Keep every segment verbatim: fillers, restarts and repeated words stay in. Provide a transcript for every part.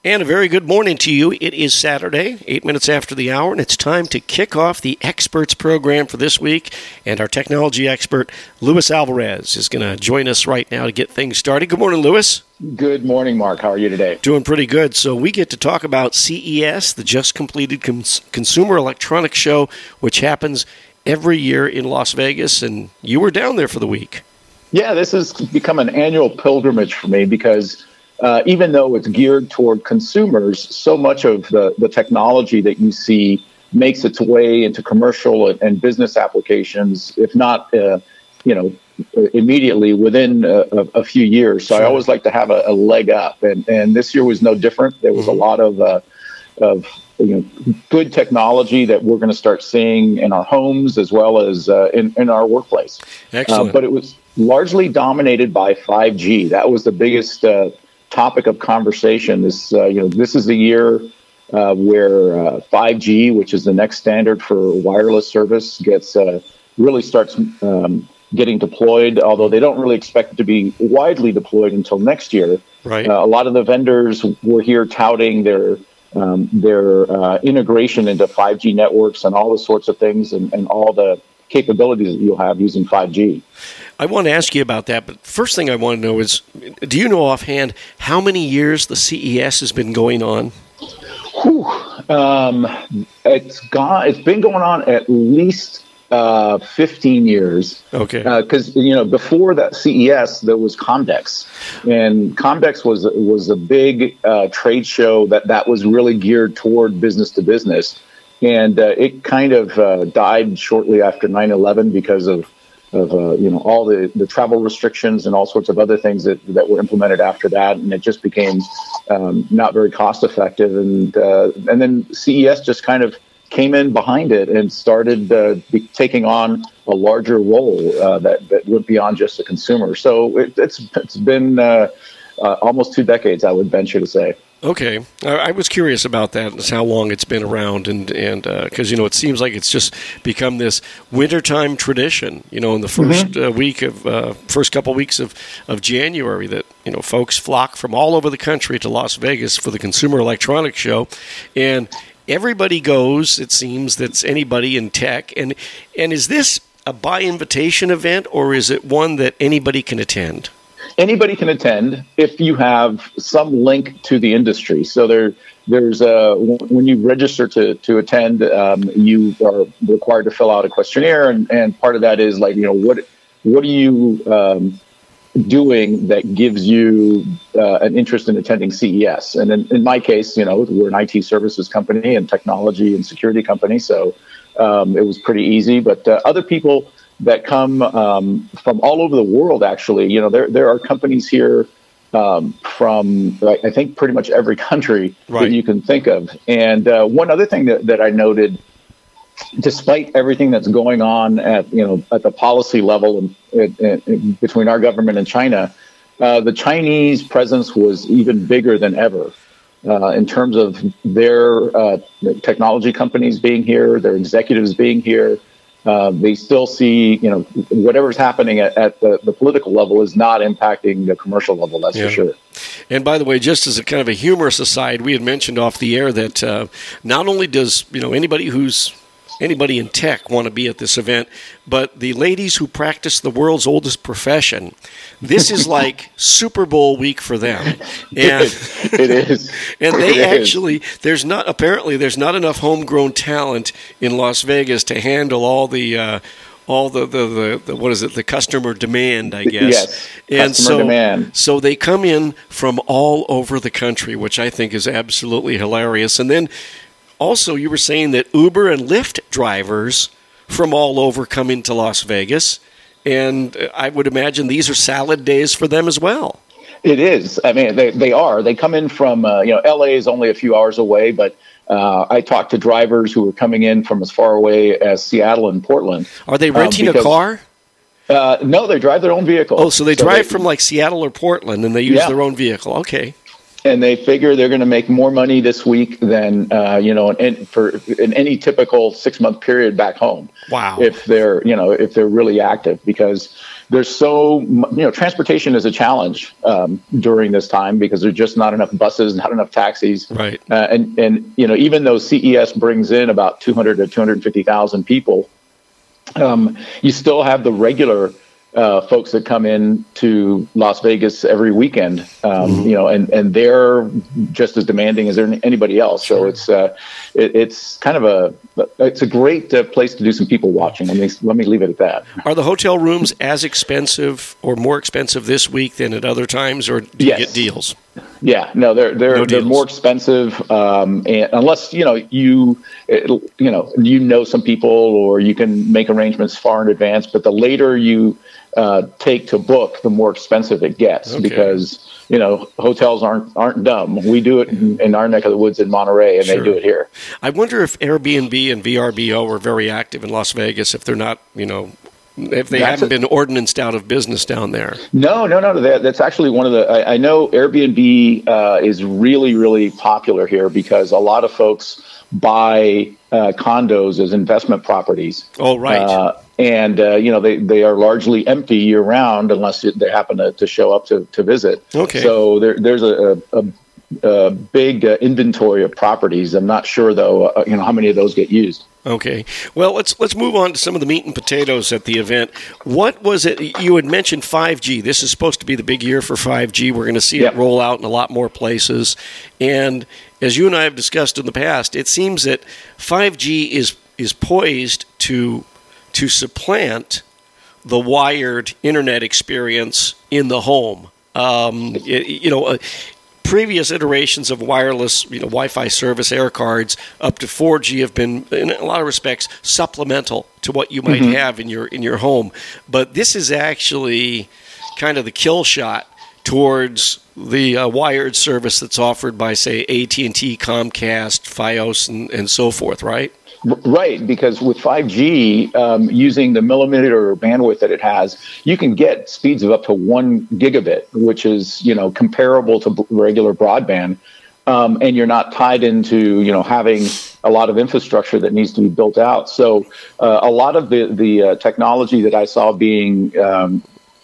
And a very good morning to you. It is Saturday, eight minutes after the hour, and it's time to kick off the Experts program for this week. And our technology expert, Luis Alvarez, is going to join us right now to get things started. Good morning, Luis. Good morning, Mark. How are you today? Doing pretty good. So we get to talk about C E S, the just completed cons- Consumer Electronics Show, which happens every year in Las Vegas, and you were down there for the week. Yeah, this has become an annual pilgrimage for me because Uh, even though it's geared toward consumers, so much of the, the technology that you see makes its way into commercial and, and business applications, if not, uh, you know, immediately within a, a few years. So sure. I always like to have a, a leg up, and, and this year was no different. There was mm-hmm. a lot of uh, of you know good technology that we're going to start seeing in our homes as well as uh, in, in our workplace. Excellent. Uh, but it was largely dominated by five G. That was the biggest Uh, topic of conversation. This, uh, you know, this is the year uh, where uh, five G, which is the next standard for wireless service, gets uh, really starts um, getting deployed. Although they don't really expect it to be widely deployed until next year. Right. Uh, a lot of the vendors were here touting their um, their uh, integration into five G networks and all the sorts of things and, and all the capabilities that you'll have using five G. I want to ask you about that, but first thing I want to know is, do you know offhand how many years the C E S has been going on? Whew. Um, it's gone. It's been going on at least uh, fifteen years. Okay. Because uh, you know, before that C E S, there was Comdex, and Comdex was was a big uh, trade show that that was really geared toward business to business, and uh, it kind of uh, died shortly after nine eleven because of. of uh, you know all the, the travel restrictions and all sorts of other things that, that were implemented after that, and it just became um, not very cost effective. And uh, and then C E S just kind of came in behind it and started uh, be taking on a larger role uh, that that went beyond just the consumer. So it, it's it's been uh, uh, almost two decades, I would venture to say. Okay, I was curious about that, and how long it's been around, and and because uh, you know it seems like it's just become this wintertime tradition. You know, in the first mm-hmm. uh, week of uh, first couple weeks of, of January, that you know folks flock from all over the country to Las Vegas for the Consumer Electronics Show, and everybody goes. It seems that's anybody in tech, and and is this a by invitation event, or is it one that anybody can attend? Anybody can attend if you have some link to the industry. So there, there's a, when you register to to attend, um, you are required to fill out a questionnaire, and, and part of that is like, you know, what what are you um, doing that gives you uh, an interest in attending C E S? And in, in my case, you know, we're an I T services company and technology and security company, so um, it was pretty easy. But uh, other people that come um, from all over the world, actually. You know, there there are companies here um, from, I think, pretty much every country right. that you can think of. And uh, one other thing that, that I noted, despite everything that's going on at, you know, at the policy level and, and, and between our government and China, uh, the Chinese presence was even bigger than ever. Uh, in terms of their uh, technology companies being here, their executives being here. Uh, they still see, you know, whatever's happening at, at the, the political level is not impacting the commercial level, that's yeah. for sure. And by the way, just as a kind of a humorous aside, we had mentioned off the air that uh, not only does, you know, anybody who's anybody in tech want to be at this event, but the ladies who practice the world's oldest profession, this is like Super Bowl week for them. And it is. And they it actually, is. there's not, apparently there's not enough homegrown talent in Las Vegas to handle all the, uh, all the, the, the, the, what is it, the customer demand, I guess. Yes, and customer so, demand. So they come in from all over the country, which I think is absolutely hilarious. And then also, you were saying that Uber and Lyft drivers from all over come into Las Vegas, and I would imagine these are salad days for them as well. It is. I mean, they, they are. They come in from, uh, you know, L A is only a few hours away, but uh, I talked to drivers who are coming in from as far away as Seattle and Portland. Are they renting um, because, a car? Uh, no, they drive their own vehicle. Oh, so they so drive they, from like Seattle or Portland, and they use yeah. their own vehicle. Okay. And they figure they're going to make more money this week than uh, you know, in, for in any typical six month period back home. Wow! If they're you know if they're really active, because there's so, you know, transportation is a challenge um, during this time because there's just not enough buses, not enough taxis. Right. Uh, and, and, you know, even though C E S brings in about two hundred to two hundred fifty thousand people, um, you still have the regular uh, folks that come in to Las Vegas every weekend, um, mm-hmm. you know, and, and they're just as demanding as anybody else. Sure. So it's uh, it, it's kind of a it's a great uh, place to do some people watching. Let me let me leave it at that. Are the hotel rooms as expensive or more expensive this week than at other times, or do yes. you get deals? Yeah, no, they're they're no they're more expensive, um, and unless you know you you know you know some people or you can make arrangements far in advance. But the later you uh, take to book, the more expensive it gets, okay. because you know hotels aren't aren't dumb. We do it in, in our neck of the woods in Monterey, and sure. they do it here. I wonder if Airbnb and V R B O are very active in Las Vegas. If they're not, you know. If they that's haven't a, been ordinanced out of business down there. No, no, no. That, that's actually one of the, I, I know Airbnb uh, is really, really popular here because a lot of folks buy uh, condos as investment properties. Oh, right. Uh, and, uh, you know, they, they are largely empty year round unless they happen to, to show up to, to visit. Okay. So there, there's a, a, a big uh, inventory of properties. I'm not sure, though, uh, you know, how many of those get used. Okay. Well, let's let's move on to some of the meat and potatoes at the event. What was it? You had mentioned five G. This is supposed to be the big year for five G. We're going to see yep. it roll out in a lot more places. And as you and I have discussed in the past, it seems that five G is is poised to to supplant the wired internet experience in the home. Um, it, you know. Uh, Previous iterations of wireless, you know, Wi-Fi service air cards up to four G have been, in a lot of respects, supplemental to what you might mm-hmm. have in your in your home. But this is actually kind of the kill shot towards the uh, wired service that's offered by, say, A T and T, Comcast, Fios, and, and so forth, right? Right, because with five G, um, using the millimeter bandwidth that it has, you can get speeds of up to one gigabit, which is, you know, comparable to b- regular broadband. Um, and you're not tied into, you know, having a lot of infrastructure that needs to be built out. So uh, a lot of the, the uh, technology that I saw being um,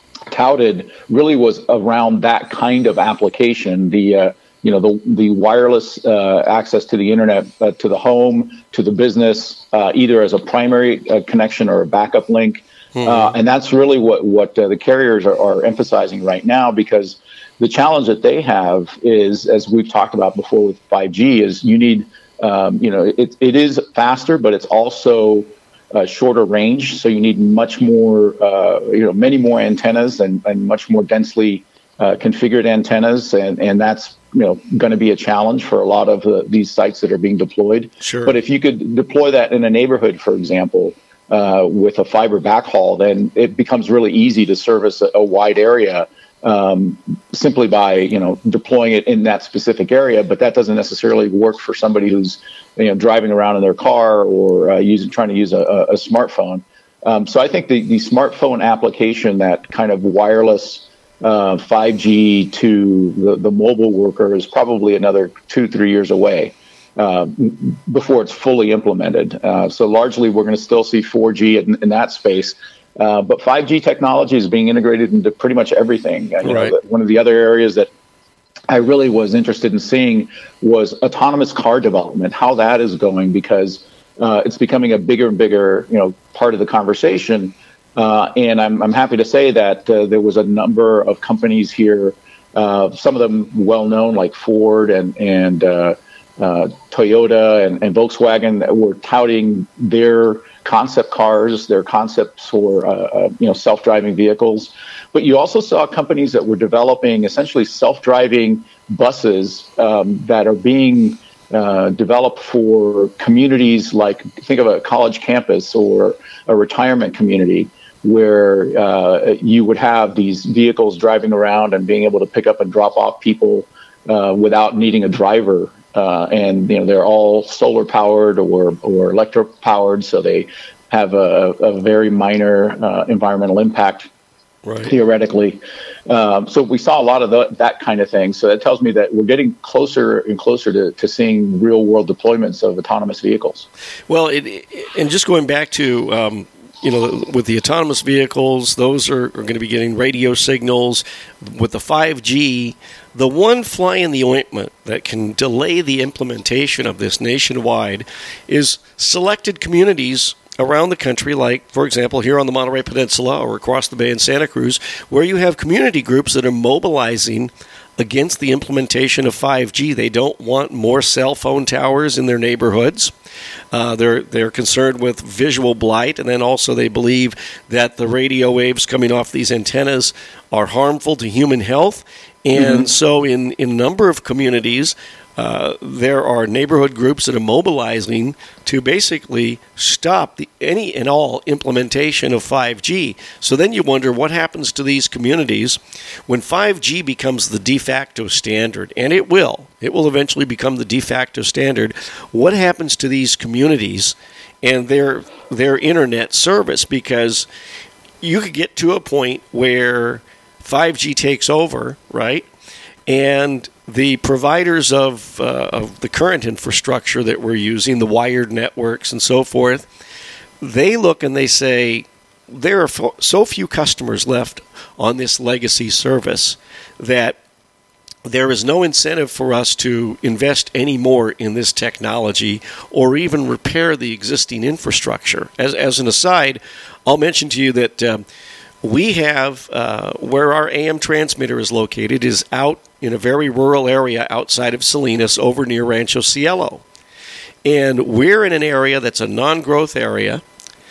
touted really was around that kind of application. The uh, You know, the the wireless uh, access to the internet, uh, to the home, to the business, uh, either as a primary uh, connection or a backup link. Mm-hmm. Uh, and that's really what, what uh, the carriers are, are emphasizing right now, because the challenge that they have is, as we've talked about before with five G, is you need, um, you know, it, it is faster, but it's also uh, shorter range. So you need much more, uh, you know, many more antennas and, and much more densely uh, configured antennas. And, and that's, you know, going to be a challenge for a lot of uh, these sites that are being deployed. Sure. But if you could deploy that in a neighborhood, for example, uh, with a fiber backhaul, then it becomes really easy to service a, a wide area um, simply by, you know, deploying it in that specific area. But that doesn't necessarily work for somebody who's, you know, driving around in their car or uh, using trying to use a, a smartphone. Um, so I think the, the smartphone application, that kind of wireless Uh, five G to the, the mobile worker, is probably another two, three years away uh, before it's fully implemented. Uh, so largely, we're going to still see four G in, in that space. Uh, but five G technology is being integrated into pretty much everything. Uh, you right. know, one of the other areas that I really was interested in seeing was autonomous car development, how that is going, because uh, it's becoming a bigger and bigger, you know, part of the conversation. Uh, and I'm, I'm happy to say that uh, there was a number of companies here, uh, some of them well-known like Ford and, and uh, uh, Toyota and, and Volkswagen, that were touting their concept cars, their concepts for uh, uh, you know self-driving vehicles. But you also saw companies that were developing essentially self-driving buses um, that are being uh, developed for communities like, think of a college campus or a retirement community, where uh, you would have these vehicles driving around and being able to pick up and drop off people uh, without needing a driver. Uh, and, you know, they're all solar powered or, or electric powered. So they have a, a very minor uh, environmental impact, right. theoretically. Um, so we saw a lot of the, that kind of thing. So that tells me that we're getting closer and closer to, to seeing real world deployments of autonomous vehicles. Well, it, it, and just going back to, um, you know, with the autonomous vehicles, those are, are going to be getting radio signals. With the five G, the one fly in the ointment that can delay the implementation of this nationwide is selected communities around the country, like, for example, here on the Monterey Peninsula or across the bay in Santa Cruz, where you have community groups that are mobilizing against the implementation of five G. They don't want more cell phone towers in their neighborhoods. Uh, they're they're concerned with visual blight, and then also they believe that the radio waves coming off these antennas are harmful to human health. And mm-hmm. so in, in a number of communities, Uh, there are neighborhood groups that are mobilizing to basically stop the, any and all implementation of five G. So then you wonder what happens to these communities when five G becomes the de facto standard, and it will. It will eventually become the de facto standard. What happens to these communities and their their internet service? Because you could get to a point where five G takes over, right? And the providers of uh, of the current infrastructure that we're using, the wired networks and so forth, they look and they say, there are fo- so few customers left on this legacy service that there is no incentive for us to invest any more in this technology or even repair the existing infrastructure. As, as an aside, I'll mention to you that um, we have, uh, where our A M transmitter is located, is out in a very rural area outside of Salinas over near Rancho Cielo. And we're in an area that's a non-growth area.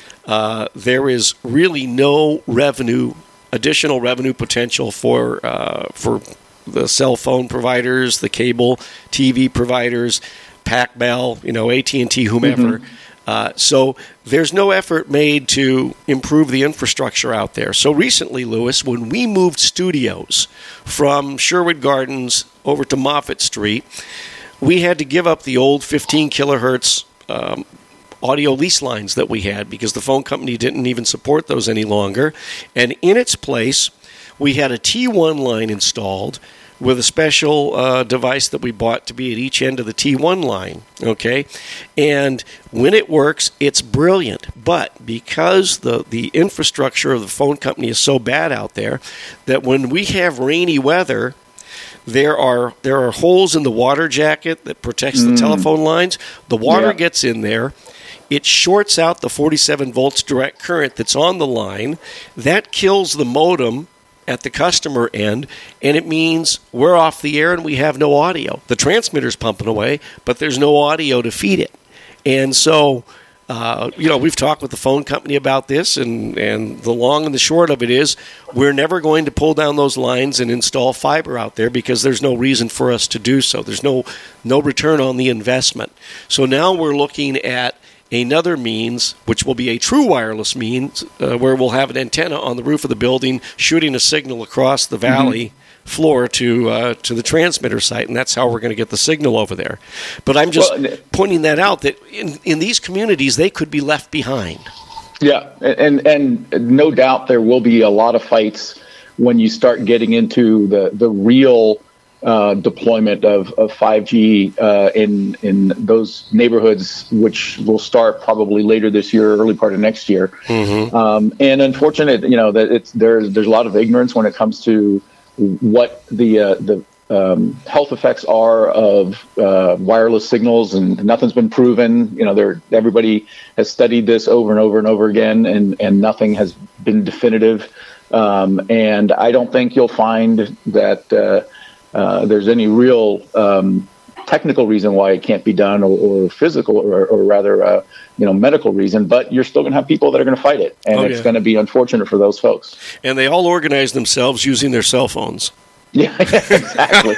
Uh, there is really no revenue, additional revenue potential for uh, for the cell phone providers, the cable T V providers, Pac Bell, you know, A T and T, whomever. Mm-hmm. Uh, so there's no effort made to improve the infrastructure out there. So recently, Louis, when we moved studios from Sherwood Gardens over to Moffett Street, we had to give up the old fifteen kilohertz um, audio lease lines that we had because the phone company didn't even support those any longer. And in its place, we had a T one line installed with a special uh, device that we bought to be at each end of the T one line, okay? And when it works, it's brilliant. But because the, the infrastructure of the phone company is so bad out there, that when we have rainy weather, there are there are holes in the water jacket that protects the mm. telephone lines. The water yeah. gets in there. It shorts out the forty-seven volts direct current that's on the line. That kills the modem at the customer end, and it means we're off the air and we have no audio. The transmitter's pumping away, but there's no audio to feed it. And so, uh, you know, we've talked with the phone company about this, and, and the long and the short of it is we're never going to pull down those lines and install fiber out there because there's no reason for us to do so. There's no no return on the investment. So now we're looking at another means, which will be a true wireless means, uh, where we'll have an antenna on the roof of the building shooting a signal across the valley mm-hmm. floor to uh, to the transmitter site, and that's how we're going to get the signal over there. But I'm just well, pointing that out, that in, in these communities, they could be left behind. Yeah, and and no doubt there will be a lot of fights when you start getting into the, the real Uh, deployment of, of five G uh, in in those neighborhoods, which will start probably later this year, early part of next year. Mm-hmm. Um, and unfortunate, you know, that it's there's there's a lot of ignorance when it comes to what the uh, the um, health effects are of uh, wireless signals, and nothing's been proven. You know, there everybody has studied this over and over and over again, and and nothing has been definitive. Um, and I don't think you'll find that. Uh, Uh, there's any real um, technical reason why it can't be done, or, or physical, or, or rather, uh, you know, medical reason. But you're still going to have people that are going to fight it, and oh, it's yeah. going to be unfortunate for those folks. And they all organize themselves using their cell phones. Yeah, exactly.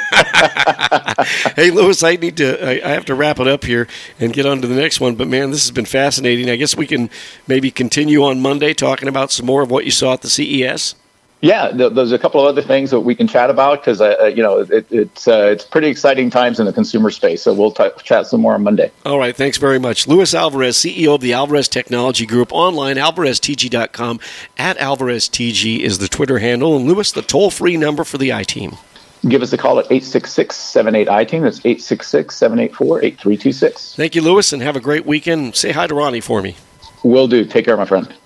Hey, Louis, I need to. I, I have to wrap it up here and get on to the next one. But man, this has been fascinating. I guess we can maybe continue on Monday talking about some more of what you saw at the C E S. Yeah, th- there's a couple of other things that we can chat about because, uh, you know, it, it's uh, it's pretty exciting times in the consumer space. So we'll t- chat some more on Monday. All right. Thanks very much. Louis Alvarez, C E O of the Alvarez Technology Group, online, alvarez t g dot com. At Alvarez T G is the Twitter handle. And, Louis, the toll-free number for the I-Team. Give us a call at eight six six, seven eight, I team. That's eight six six, seven eight four, eight three two six. Thank you, Louis, and have a great weekend. Say hi to Ronnie for me. Will do. Take care, my friend.